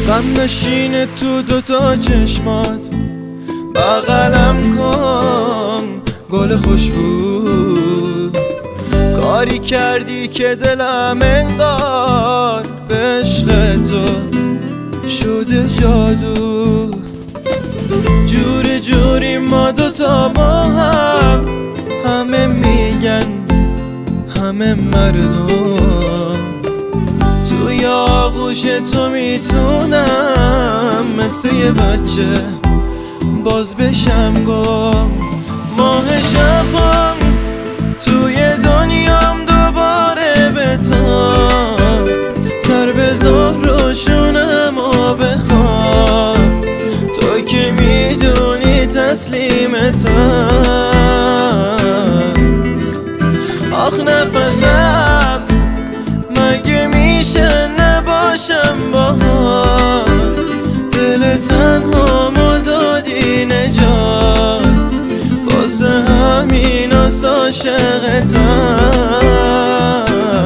غم نشینه تو دوتا چشمات، بغلم کن گل خوشبو. کاری کردی که دلم انگار به عشق تو شده جادو. جوری جوری ما دوتا با هم، همه میگن همه مردم، توی آغوش تو میتونم مثل یه بچه باز بشم گم. ماه شبم توی دنیام دوباره بتاب، سر بذار روشونم و بخواب، تو که میدونی تسلیمتم. آخ نفسم مگه میشه نباشم باهات، دل تنهامو دادی نجات، واسه همین عاشقتم.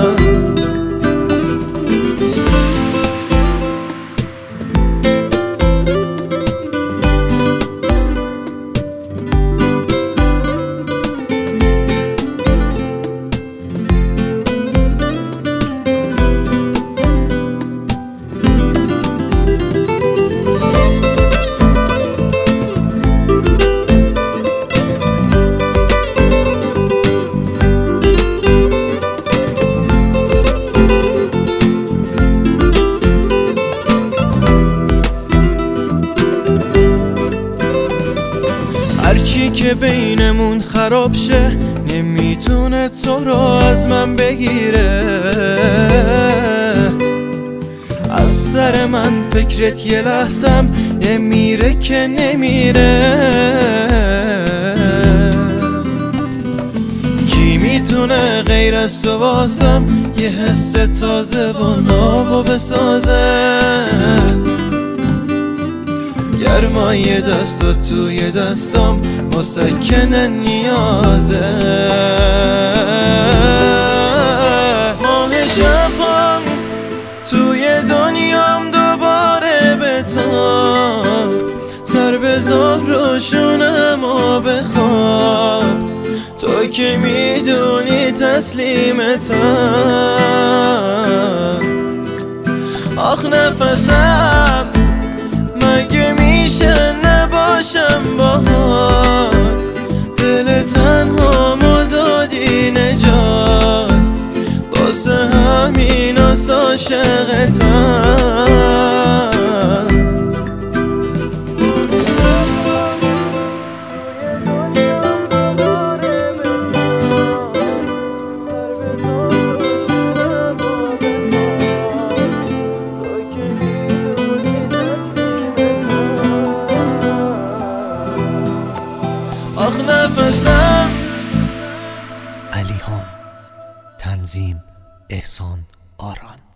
هرچی که بینمون خراب شه نمیتونه تو رو از من بگیره. از سر من فکرت یه لحظم نمیره که نمیره. کی میتونه غیر از تو واسم یه حس تازه و نابو بسازه؟ گرمای دست توی دستم مسکن نیازه. ماه شبم توی دنیام دوباره بتاب، سر بذار روشونم و بخواب، تو که میدونی تسلیمتم. آخ نفسم مگه میشه نباشم باهات، دل تنهامو دادی نجات، واسه همین عاشقتم. آخ نفسم. علیهان، تنظیم احسان آران.